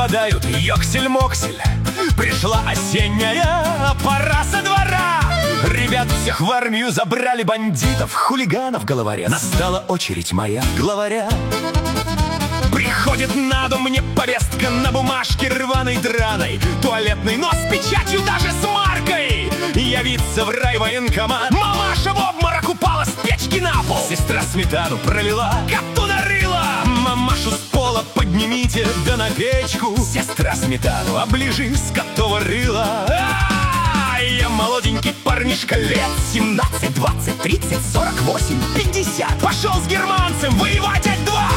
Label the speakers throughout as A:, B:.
A: пропадают ёксель-моксель. Пришла осенняя пора со двора. Ребят всех в армию забрали, бандитов, хулиганов, головорез. Настала очередь моя главаря. Приходит на дом мне повестка на бумажке рваной драной, туалетный, но с печатью, даже с маркой. Явиться в райвоенкомат. Мамаша в обморок упала с печки на пол. Сестра сметану пролила, коту нарыла. Мамашу с пола поднимите, да на печку. Сестра сметану оближи с котова рыла. Я молоденький парнишка лет 17, 20, 30, 48, 50. Пошел с германцем воевать ать-два.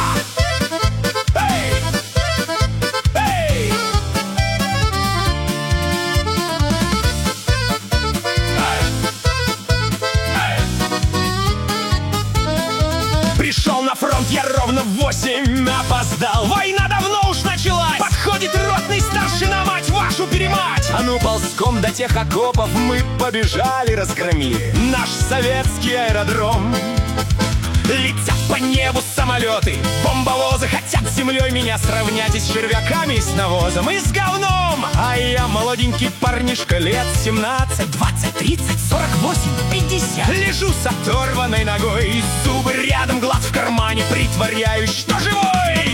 A: Пришел на фронт я ровно в 8, опоздал. Война давно уж началась. Подходит ротный старшина, мать вашу перемать. А ну ползком до тех окопов мы побежали, разгромили наш советский аэродром. Летят по небу самолеты, бомбовозы хотят с землей меня сравнять. И с червяками, и с навозом, и с говном. А я молоденький парнишка лет 17, 20, 30, 48, 50. Лежу с оторванной ногой, зубы рядом, глаз в кармане, притворяюсь, что живой.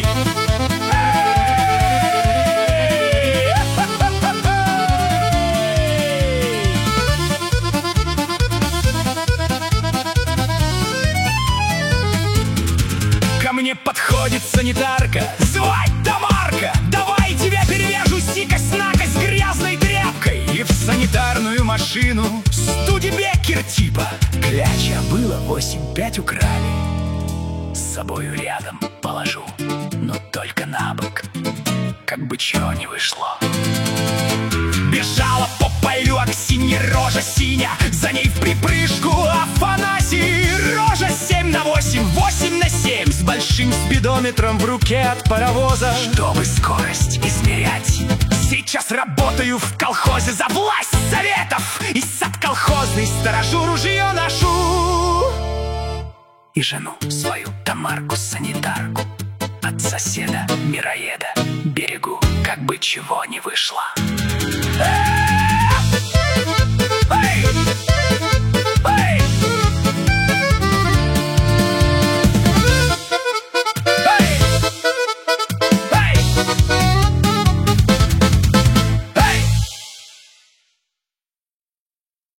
A: Ко мне подходит санитарка, звать Тамарка. Давай тебя перевяжу, сикость-накость с грязной тряпкой. И в санитарную машину Студебекер типа. Кляча было 8-5 украли. С собою рядом положу, но только на бок, как бы чего не вышло. Бежала по полю Аксинья, рожа синя, за ней в припрыжку Афанасий. Рожа 7 на 8, 8 на 7, с большим спидометром в руке от паровоза. Чтобы скорость измерять, сейчас работаю в колхозе за власть советов. И сад колхозный сторожу, ружье ношу. И жену свою Тамарку-санитарку от соседа-мироеда берегу, как бы чего не вышло.